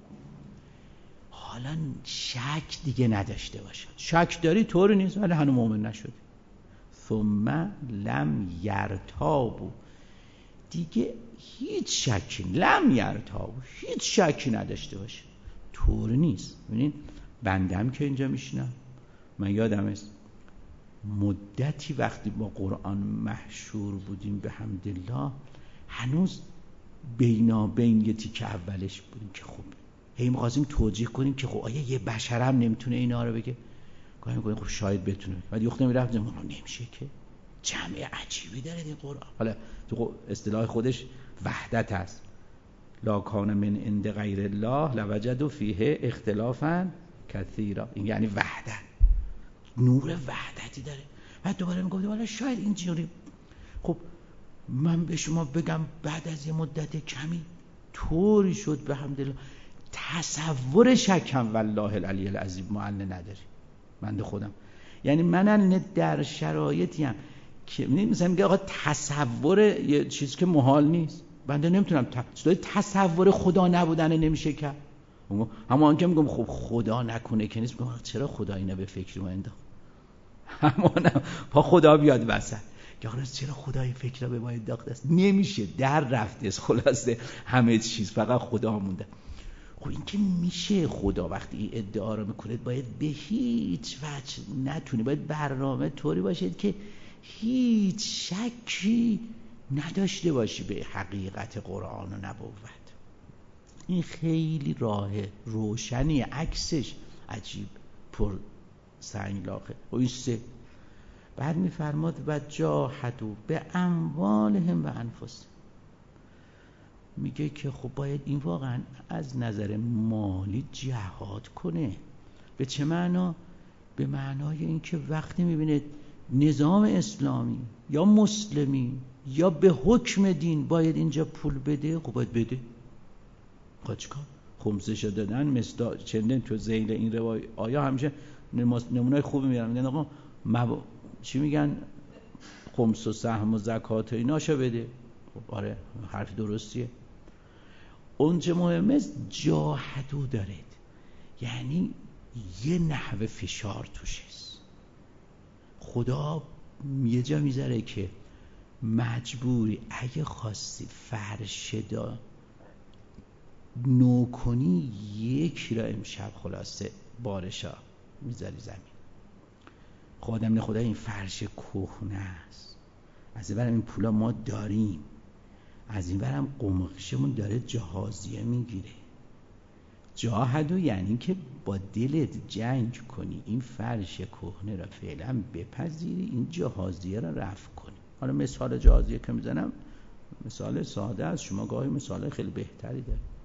حالا شک دیگه نداشته باشد. شک داری طوری نیست ولی هنوز مؤمن نشدی. ثم لم یرتابوا، دیگه هیچ شکی، لم یرتابوا، هیچ شکی نداشته باشه، طوری نیست. ببینید بندم که اینجا میشینم، من یادم است مدتی وقتی با قرآن محشور بودیم به حمدالله، هنوز بینابین یه تیکه اولش بودیم که خب هی می‌خواستیم توجیه کنیم که خب آیا یه بشرم نمیتونه اینا رو بگه؟ گاهی میگیم خب شاید بتونه، ولی وقتی میرفتیم نمیشه که جمع عجیبی داره این قرآن. حالا تو اصطلاح خودش وحدت هست، لا کان من عند غیر الله لوجدوا فیه اختلافا کثیرا، این یعنی وحدت، نور وحدتی داره. بعد دوباره میگم حالا شاید اینجوری. خب من به شما بگم بعد از یه مدت کمی طوری شد به حمدالله تصور شکم والله العلی العظیم معلن نداری بنده خودم. یعنی من در شرایطی هم که مثلا میگه آقا تصور یه چیز که محال نیست، بنده نمیتونم تصور خدا نبودن نمیشه کرد. همون که میگم خب خدا نکنه که نیست، میگم چرا خدا اینو به فکر ما انداخت؟ همونم پا خدا بیاد وسط که آقا چرا خدای فکر به ما انداخته است؟ نمیشه، در رفته است، خلاصه همه چیز فقط خدا مونده. خب این که میشه خدا وقتی این ادعا رو میکنه باید به هیچ وجه نتونی، باید برنامه طوری باشید که هیچ شکی نداشته باشی به حقیقت قرآن و نبوت. این خیلی راه روشنی، عکسش عجیب پر سنگلاخه. و این سه بعد میفرماد و جاهدوا به اموالهم و انفسهم، میگه که خب باید این واقعا از نظر مالی جهاد کنه. به چه معنا؟ به معنای این که وقتی میبینه نظام اسلامی یا مسلمی یا به حکم دین باید اینجا پول بده، خب باید بده. خب چیکار؟ خمسش دادن مثلا چندین تو ذیل این روای آیا همیشه نمونه‌های خوبی میارن، میگن آقا چی میگن خمس و سهم و زکات و ایناشو بده. خب آره حرف درستیه. اونجا مهمه جاهدو دارید، یعنی یه نحوه فشار توش است. خدا یه جا میذاره که مجبوری اگه خواستی فرشدا نو کنی یکی را امشب خلاصه بارشا میذاری زمین. خودم خدا این فرش کهنه است، از این برم این پولا ما داریم، از این برم قمقشمون داره جهازیه میگیره. جاهدو یعنی که با دلت جنگ کنی، این فرش کهنه را فعلا بپذیری، این جهازیه را رفع کنی. حالا مثال جهازیه که میزنم مثال ساده است، شما گاهی مثال خیلی بهتری دارید.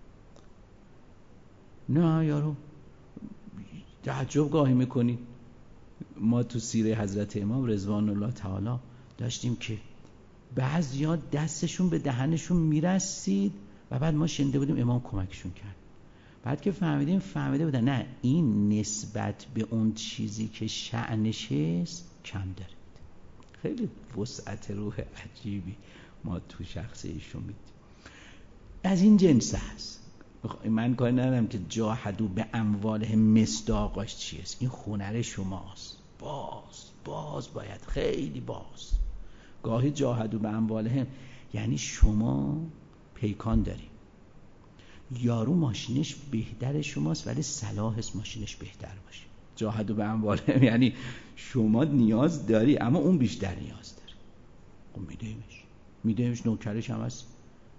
نه یارو تعجب گاهی میکنید. ما تو سیره حضرت امام رضوان الله تعالی داشتیم که بعضیا دستشون به دهنشون میرسید و بعد ما شنیده بودیم امام کمکشون کرد. بعد که فهمیده بودن نه این نسبت به اون چیزی که شأنش است کم داره. خیلی وسعت روح عجیبی ما تو شخص ایشون میدیم. از این جنس هست. من کاری ندارم که جاهدوا به اموالهم مصداقش چیست. این هنر شماست. باز باید خیلی باز. گاهی جاهدوا به اموالهم یعنی شما پیکان داری، یارو ماشینش بهتر شماست ولی صلاح ماشینش بهتر باشه. جاهدوا به اموالهم یعنی شما نیاز داری اما اون بیشتر نیاز داره. خب میدهیمش نوکرش هم هست.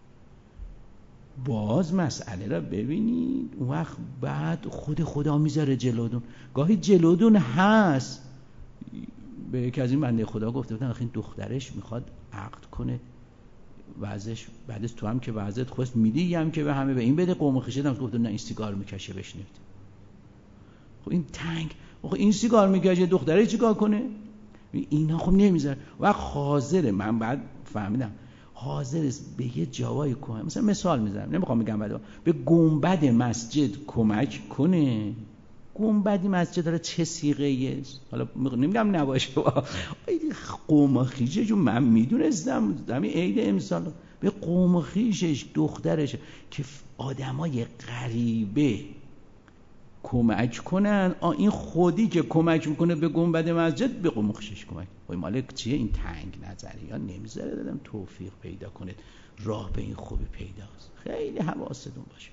باز مسئله را ببینید اون وقت بعد خدا میذاره جلودون. گاهی جلودون هست. به یکی از این بنده خدا گفته بودن آخه این دخترش میخواد عقد کنه، وضعش بعدش تو هم که وضعت خوست میدی هم که به همه به این بده. قوم و خیشت هم گفته نه این سیگار میکشه بشنید. خب این تنگ آخه این سیگار میکشه دختره چیکار کنه؟ اینا خب نمیذاره. وقت حاضره. من بعد فهمیدم حاضر به یه جوای کمک، مثلا مثال میزنم نمیخوام بگم بعد به گنبد مسجد کمک کنه. گنبدی مسجد داره چه صیغه‌ای است؟ حالا نمیگم نباشه. قوم و خویشش من میدونستم همین عید امسال به قوم و خویشش دخترش که آدمای غریبه کمک کنن. این خودی که کمک میکنه به گنبد مسجد به قوم و خویشش کمک. وای مالک چیه این تنگ نظری ها نمیذاره دادم توفیق پیدا کنه. راه به این خوبی پیداست. خیلی حواستون باشه.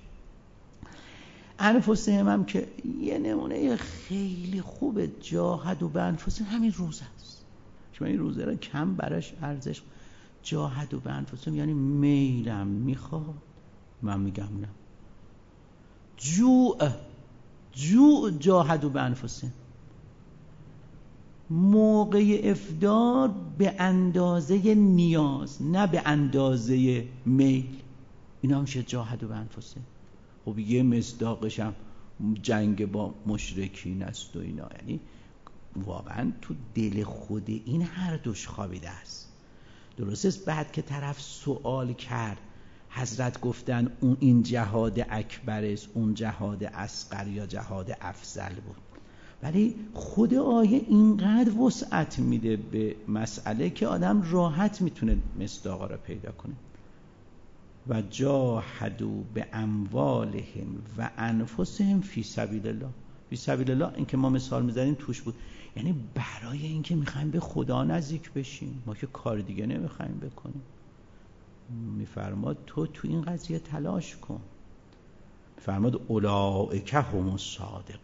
انفسهم هم که یه نمونه خیلی خوبه. جاهدوا به انفسهم همین روزه است. شما این روزه را کم براش ارزش. جاهدوا به انفسهم یعنی میلم میخواد من میگم نه. جوع جاهدوا به انفسهم. موقع افطار به اندازه نیاز نه به اندازه میل. اینا میشه جاهدوا به انفسهم. خب یه مصداقش هم جنگ با مشرکین است و اینا. یعنی واقعا تو دل خود این هر دوش خوابیده است. درست است. بعد که طرف سوال کرد حضرت گفتن اون این جهاد اکبر است اون جهاد اصغر یا جهاد افضل بود. ولی خود آیه اینقدر وسعت میده به مسئله که آدم راحت میتونه مصداقا را پیدا کنه. و جاهدوا به اموالهم و انفسهم فی سبیل الله. فی سبیل الله این که ما مثال میزنیم توش بود. یعنی برای این که میخوایم به خدا نزدیک بشیم. ما که کار دیگه نمیخوایم بکنیم. میفرماد تو این قضیه تلاش کن. میفرماد اولئک هم الصادقون.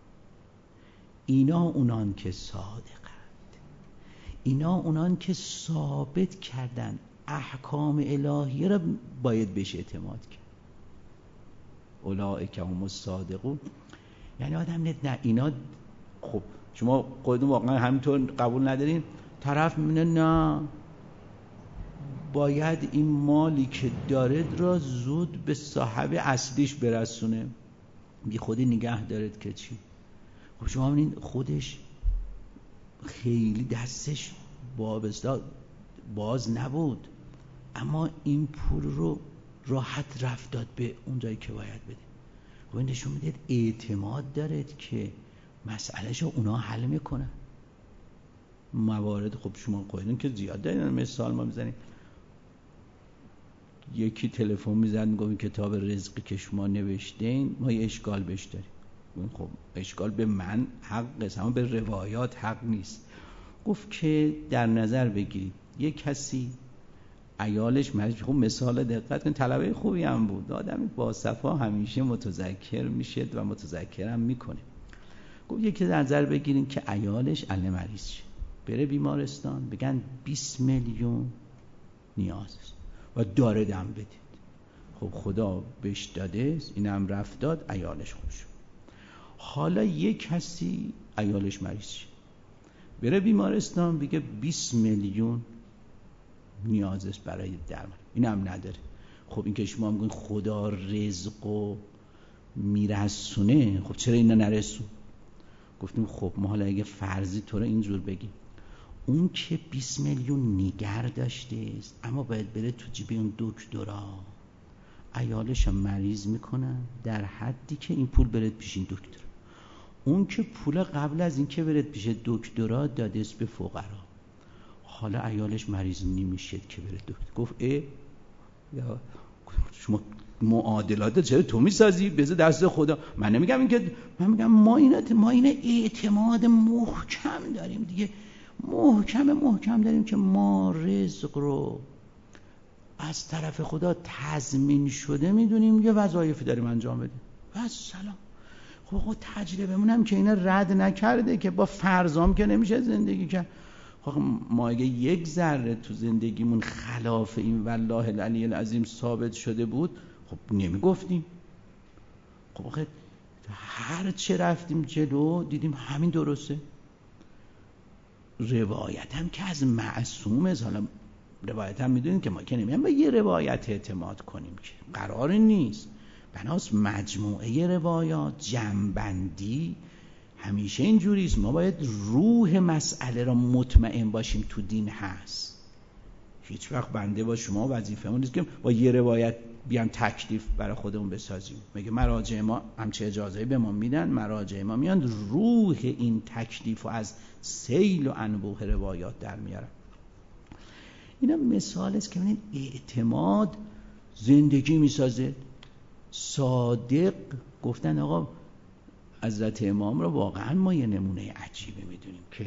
اینا اونان که صادقند. اینا اونان که ثابت کردن احکام الهیه را باید بهش اعتماد کرد. اولئک هم الصادقون یعنی آدم نه اینا. خب شما خودتون واقعا همینطور قبول ندارین؟ طرف میونه نه باید این مالی که دارد را زود به صاحب اصلیش برسونه. بی خودی نگه دارد که چی؟ خب شما ببینید خودش خیلی دستش باز نبود اما این پول رو راحت رفت داد به اون جایی که باید بده. خب این نشون میده اعتماد دارد که مسئلهشو اونا حل میکنن. موارد خب شما قایدون که زیاد دارین. مثال ما میزنیم یکی تلفن میزد میگم کتاب رزقی که شما نوشتین ما یه اشکال بهش داریم. خب اشکال به من حق است اما به روایات حق نیست. گفت که در نظر بگیرید یک کسی عیالش مریض. خب مثال دقت کن طلبه خوبی هم بود. آدمی با صفا همیشه متذکر میشه و متذکرم میکنه. گفت یکی در نظر بگیرید که عیالش مریض شه بره بیمارستان بگن 20 میلیون نیاز است و داره دم بدید. خب خدا بهش داده اینم رفت داد عیالش خوب شد. حالا یک کسی عیالش مریض شه بره بیمارستان بگه 20 میلیون نیاز است برای درمان اینم نداره. خب این که شما میگن خدا رزق و میرسونه، خب چرا اینا نرسون؟ گفتیم خب ما حالا اگه فرضی تو رو اینجور بگیم، اون که 20 میلیون نیگر داشته است اما باید بره تو جیب اون دکترا، عیالش هم مریض میکنن در حدی که این پول برد پیش این دکتر. اون که پول قبل از این که برد پیش دکترا داده است به فقرا، حالا عیالش مریض نمیشه که بره دکتر. گفت یا شما معادلات چرا تو میسازی؟ بذار دست خدا. من نمیگم این که، من میگم ما این اعتماد محکم داریم دیگه، محکم داریم که ما رزق رو از طرف خدا تضمین شده میدونیم، یه وظایفی داریم انجام بدیم و سلام. خب تجربه‌مون هم که اینا رد نکرده که با فرضام که نمیشه زندگی کرد. خب ما اگه یک ذره تو زندگیمون خلاف این والله العلی العظیم ثابت شده بود، خب نمیگفتیم. خب هر چه رفتیم جلو دیدیم همین درسته. روایت هم که از معصومه، حالا روایت هم میدونیم که ما که نمیگیم به یه روایت اعتماد کنیم که قرار نیست. بناس مجموعه روایات، جمع‌بندی همیشه اینجوریست. ما باید روح مسئله را مطمئن باشیم تو دین هست. هیچ وقت بنده با شما وظیفه‌مون نیست که با یه روایت بیام تکلیف برای خودمون بسازیم. میگه مراجع ما همچه اجازه‌ای به ما میدن، مراجع ما میان روح این تکلیف رو از سیل و انبوه روایات در میارن. اینا مثال است که ببینید اعتماد زندگی میسازه. صادق گفتن آقا حضرت امام رو واقعا ما یه نمونه عجیبه میدونیم که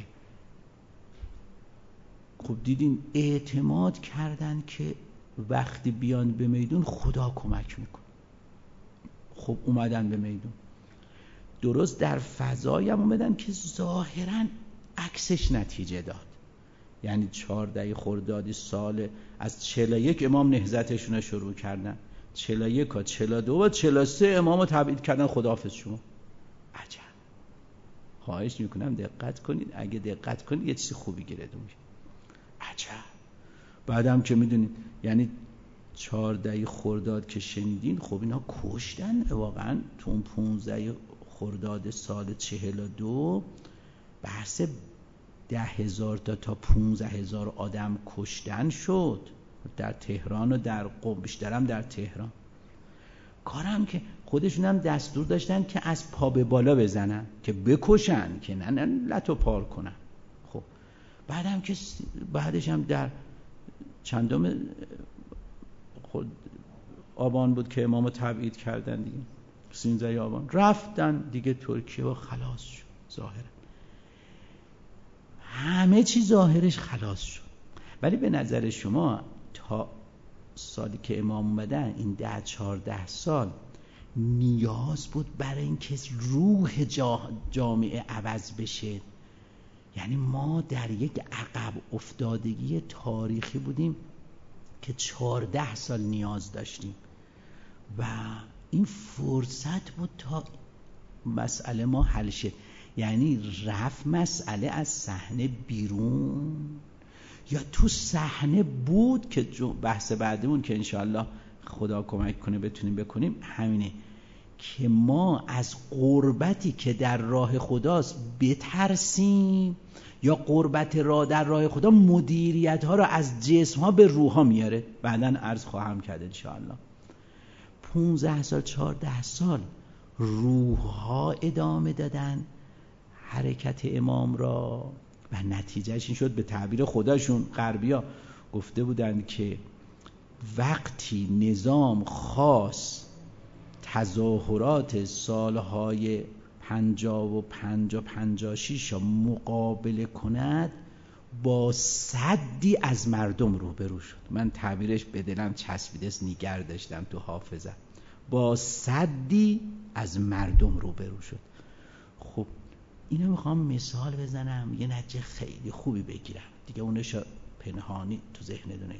خب دیدین اعتماد کردن که وقتی بیان به میدون خدا کمک میکنه. خب اومدن به میدون، درست در فضایی هم اومدن که ظاهرا عکسش نتیجه داد. یعنی 14 خرداد سال از 41 امام نهضتشون رو شروع کردن، 41 تا 42 و 43 امام رو تبعید کردن. خداحافظ شما. عجب. خواهش میکنم دقت کنید، اگه دقت کنید یه چیز خوبی گیرتون میشه. عجب. بعدم که میدونید یعنی 14 خرداد که شنیدین، خب اینا کشتن واقعا. تو اون 15 خرداد سال 42 بحث 10,000 تا 15,000 آدم کشتن شد در تهران و در قم، بیشترم در تهران. کارم که خودشون هم دستور داشتن که از پا به بالا بزنن، که بکشن، که نه لط و پار کنن. خب بعدش هم در چندم خود آبان بود که امامو تبعید کردن دیگه، 13 آبان رفتن دیگه ترکیه و خلاص شد. ظاهرا همه چی ظاهرش خلاص شد. ولی به نظر شما تا سالی که امام اومدن این 10-14 سال نیاز بود برای اینکه روح جامعه عوض بشه؟ یعنی ما در یک عقب افتادگی تاریخی بودیم که 14 سال نیاز داشتیم و این فرصت بود تا مسئله ما حل شه. یعنی رفت مسئله از صحنه بیرون یا تو صحنه بود که بحث بعدمون که انشاءالله خدا کمک کنه بتونیم بکنیم همینه که ما از قربتی که در راه خداست بترسیم، یا قربت در راه خدا مدیریت ها را از جسم ها به روح ها میاره. بعداً عرض خواهم کرد انشاءالله. 15 سال 14 سال روح ها ادامه دادن حرکت امام را و نتیجهش این شد، به تعبیر خودشون غربیا گفته بودن که وقتی نظام خاص تظاهرات سالهای 55 و 56 مقابله کند، با صدی از مردم روبرو شد. من تعبیرش به دلم چسبیده است، نیگر داشتم تو حافظه. با صدی از مردم روبرو شد. خب اینو میخوام مثال بزنم، یه نتیجه خیلی خوبی بگیرم دیگه، اونش پنهانی تو ذهنتونه.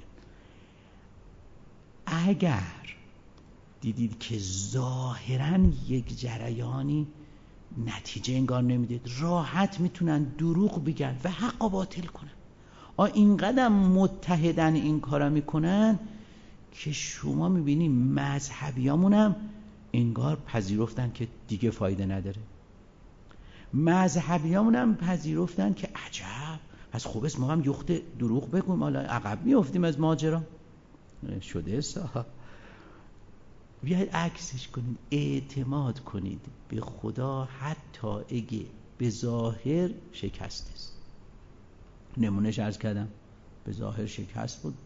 اگر دیدید که ظاهراً یک جریانی نتیجه انگار نمیده، راحت میتونن دروغ بگن و حق باطل کنن. اینقدر متحدن این کارا میکنن که شما میبینی مذهبیامون هم انگار پذیرفتن که دیگه فایده نداره. مذهبیامون هم پذیرفتن که عجب از خوب است ما هم یخت دروغ بگویم حالا عقب میافتیم از ماجرا شده است. بیاید عکسش کنید، اعتماد کنید به خدا حتی اگه به ظاهر شکست است. نمونهش عرض کردم به ظاهر شکست بود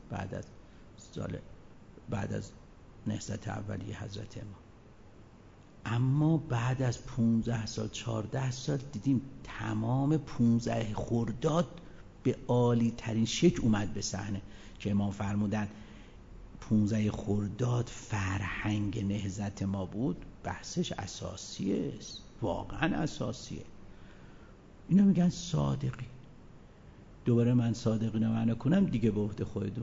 بعد از نهضت اولیه حضرت امام، اما بعد از 15 سال 14 سال دیدیم تمام 15 خرداد به عالی ترین شکل اومد به صحنه که امام فرمودن 15 خرداد فرهنگ نهضت ما بود. بحثش اساسیه، واقعا اساسیه. اینا میگن صادقی. دوباره من صادقی نمعنی کنم دیگه به عهده خودتون.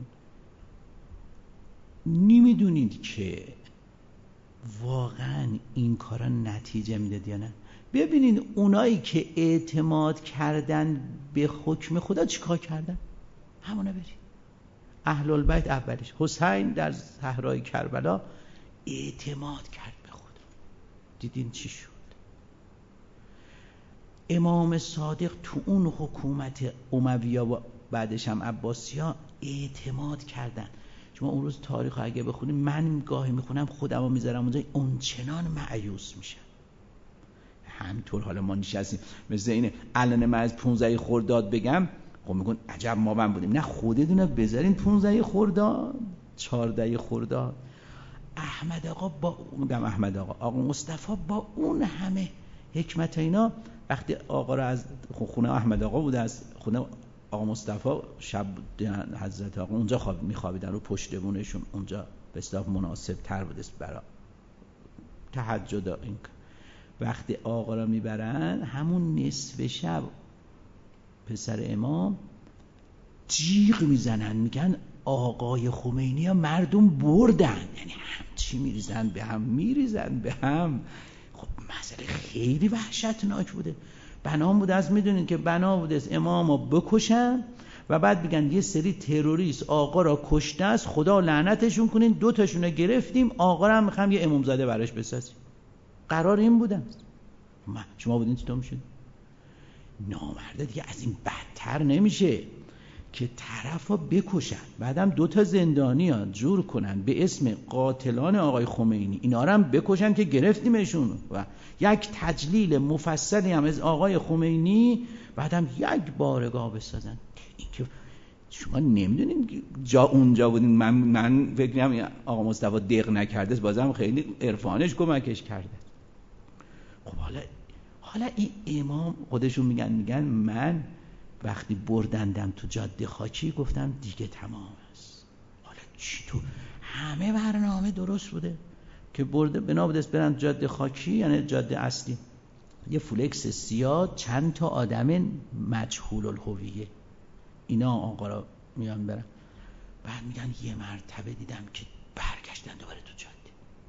نمیدونید که واقعا این کارا نتیجه میداد یا نه. ببینید اونایی که اعتماد کردن به حکم خدا چیکار کردن؟ همونه برید. اهل البیت اولش حسین در صحرای کربلا اعتماد کرد به خدا. دیدین چی شد؟ امام صادق تو اون حکومت امویه و بعدش هم عباسی‌ها اعتماد کردن. شما اون روز تاریخ اگه بخونید، من گاهی میخونم خودم رو میذارم اونجا اونچنان مایوس میشم. همینطور حالا ما نشستیم مثل اینه الان من از 15 خرداد بگم خب میگن عجب ما من بودیم. نه خودتون بذارین 15 خرداد 14 خرداد احمد آقا مصطفی با اون همه حکمت اینا وقتی آقا رو از خونه احمد آقا بوده از خونه آقا مصطفی شب حضرت آقا اونجا میخوابیدن رو پشت بونشون، اونجا به اصطلاح مناسب تر بوده برای تهجد. این وقتی آقا رو میبرن همون نصف شب پسر امام جیغ میزنن میگن آقای خمینی ها مردم بردن، یعنی همچی میریزن به هم. خب مسئله خیلی وحشتناک بوده. بنا بوده از میدونید که بنا بوده از امام رو بکشن و بعد بگن یه سری تروریست آقا را کشته است خدا لعنتشون کنین، 2 تاشون رو گرفتیم آقا را هم میخوام یه امامزاده براش بسازیم. قرار این بودن. شما بودین چطور میشد؟ نامرده دیگه از این بدتر نمیشه که طرف ها بکشن بعدم 2 تا زندانی ها جور کنن به اسم قاتلان آقای خمینی، اینا رو هم بکشن که گرفتیمشون و یک تجلیل مفصلی هم از آقای خمینی بعدم یک بارگاه بسازن. این که شما نمیدونین جا اونجا بودین. من فکر می‌کنم آقا مصطفی دق نکرده بازم خیلی عرفانش کمکش کرده. خب حالا این امام خودشون میگن من وقتی بردندم تو جاده خاکی گفتم دیگه تمام است. حالا چی تو همه برنامه درست بوده که برده بنا بوده برن جاده خاکی یعنی جاده اصلی، یه فلکس سیاه چند تا آدم مجهول الهویه اینا آقا را میان برن. بعد میگن یه مرتبه دیدم که برگشتن دوباره تو جاده.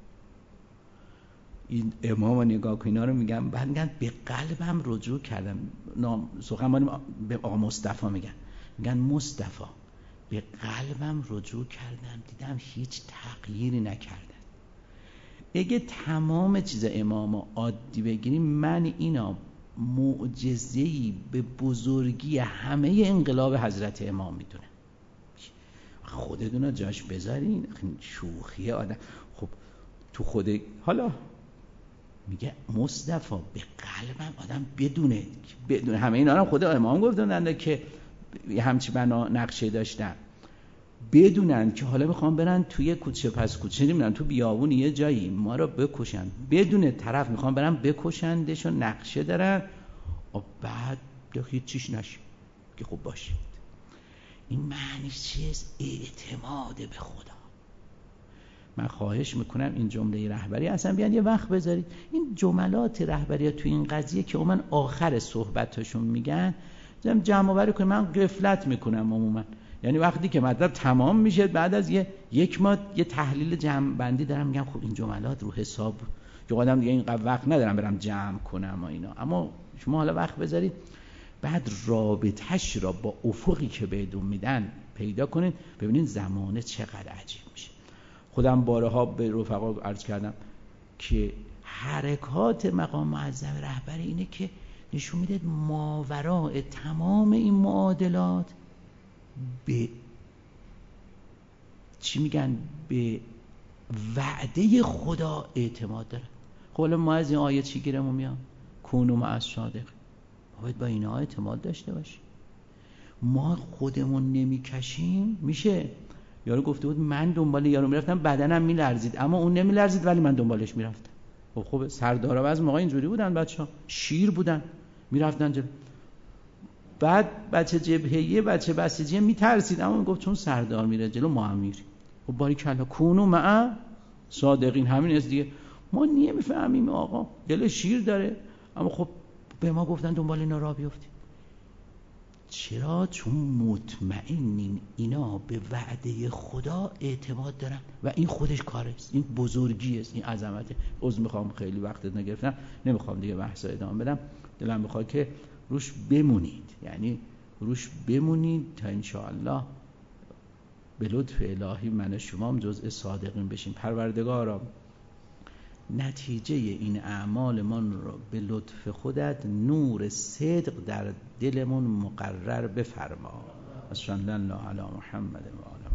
این امام نگاه کن اینا رو میگم، بعد میگن به قلبم رجوع کردم. سخنرانی به آقا مصطفی میگن مصطفی به قلبم رجوع کردم دیدم هیچ تغییری نکردن. اگه تمام چیز امام عادی بگیریم من اینا معجزه‌ای به بزرگی همه انقلاب حضرت امام میدونم. خودتون جاش بذارین شوخی آدم. خب تو خود حالا میگه مصطفی به قلبم آدم بدونه همه اینا هم خود امام گفتن که همچی بنا نقشه داشتن بدونن که حالا میخوام برن توی کوچه پس کوچه نمیدونن تو بیابون یه جایی ما رو بکشن، بدون طرف میخوام برن بکشندشون نقشه دارن و بعد هیچ چیش نشه که خوب باشید. این معنیش چیست؟ اعتماد به خدا. من خواهش میکنم این جمله رهبری اصلا بیان یه وقت بذارید این جملات رهبری تو این قضیه که من آخر صحبتاشون میگن جمع آوری کنم. من غفلت میکنم عموما، یعنی وقتی که مطلب تمام میشه بعد از یک ماه یه تحلیل جمع بندی دارم میگم خب این جملات رو حساب بود که آدم دیگه اینقدر وقت ندارم برم جمع کنم و اینا. اما شما حالا وقت بذارید بعد رابطه‌اش را با افقی که بهتون میدن پیدا کنید ببینید زمانه چقدر عجیب میشه. خودم بارها به رفقا عرض کردم که حرکات مقام معظم رهبر اینه که نشون میده ماوراء تمام این معادلات به چی میگن، به وعده خدا اعتماد داره. خب ما از این آیه چی گیرمون میاد؟ کونوا مع الصادقین. باید با اینا اعتماد داشته باشیم. ما خودمون نمیکشیم. میشه یارو گفته بود من دنبال یارو میرفتم بدنم میلرزید، اما اون نمیلرزید ولی من دنبالش میرفتم. خب سردارا بعضی موقع اینجوری بودن، بچه‌ها شیر بودن میرفتن جلو. بعد بچه جبهه‌ای بچه بسیجی میترسید، اما میگفت چون سردار میره جلو ما هم میریم. خب باریکلا کونوا مع صادقین. همین است دیگه. ما نمیفهمیم آقا دل شیر داره، اما خب به ما گفتن دنبال اینا راه بیفتیم. چرا؟ چون مطمئنیم اینا به وعده خدا اعتماد دارن و این خودش کاره است، این بزرگی است، این عظمته. عذر میخوام خیلی وقتت نگرفتم، نمیخوام دیگه بحث ادامه بدم. دلم بخواد که روش بمونید، یعنی روش بمونید تا انشاءالله به لطف الهی من و شما هم جزء صادقین بشیم. پروردگارا نتیجه این اعمالمان رو به لطف خودت نور صدق در دلمون مقرر بفرما. صلی الله علی محمد و آله.